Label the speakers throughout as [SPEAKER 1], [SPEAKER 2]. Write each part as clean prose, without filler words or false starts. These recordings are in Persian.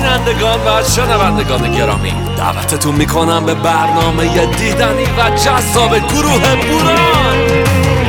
[SPEAKER 1] بینندگان و شنوندگان گرامی، دعوتتون میکنم به برنامه دیدنی و جذاب گروه بوران.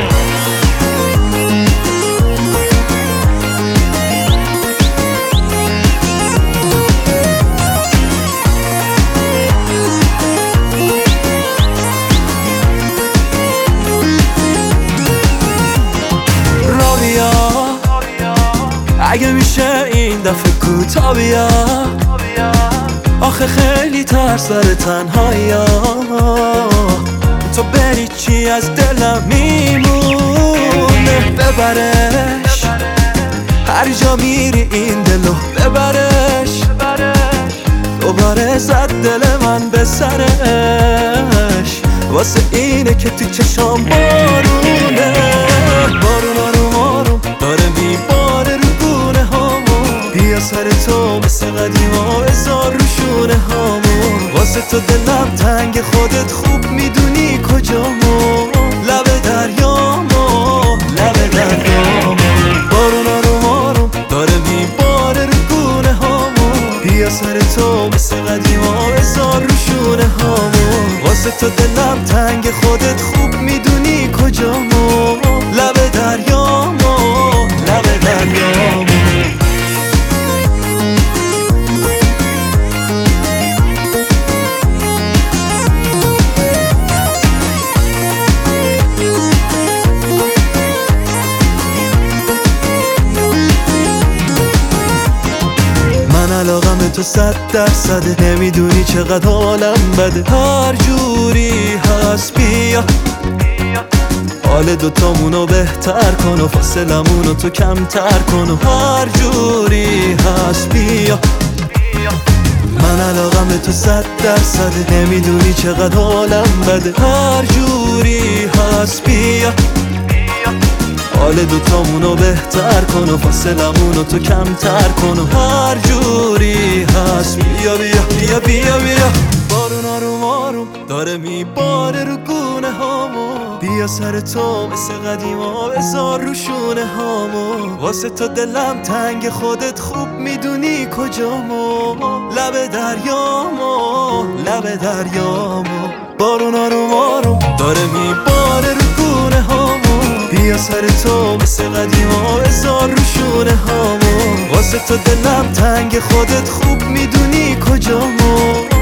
[SPEAKER 2] اگه میشه این دفعه کوتا بیا، آخه خیلی ترس داره تنهایی، تو بری چی از دلم میمونه. ببرش هر جا میری این دلو ببرش، دوباره زد دل من به سرش، واسه اینه که تو چشام بارونه. بارون آروم آروم داره میباره رو گونه هامون، بیا سر تو مثل قدیما بذار رو شونه هامون. واسه تو دلم تنگ خودت خوب میدونی کجامو، لب دریامو لب دریامو. بارون آروم آروم داره میباره رو گونه هامون، بیا سر تو مثل قدیما بذار رو شونه هامون. واسه تو دلم تنگ خودت خوب میدونی کجامو، لب دریامو لب دریامو. علاقم به تو 100%، نمیدونی چقدر حالم بده. هر جوری هست بیا، حال دوتامونو بهتر کن و فاصلمونو تو کمتر کن. و هر جوری هست بیا، من علاقم به تو 100%، نمیدونی چقدر حالم بده. هر جوری هست بیا، حال دوتامونو بهتر کن و فاصلمونو تو کمتر کن. و هر جوری هست بیا بیا بیا بیا بیا. بارون آروم آروم داره میباره رو گونه هامو، بیا سر تو مثل قدیما بذار رو شونه هامو. واسه تو دلم تنگ خودت خوب میدونی کجامو، لب دریامو لب دریامو. بارون آروم آروم داره میباره رو گونه هامو، بیا سر تو مثل قدیما بذار رو شونه هامو. واسه تو دلم تنگ خودت خوب میدونی کجامو،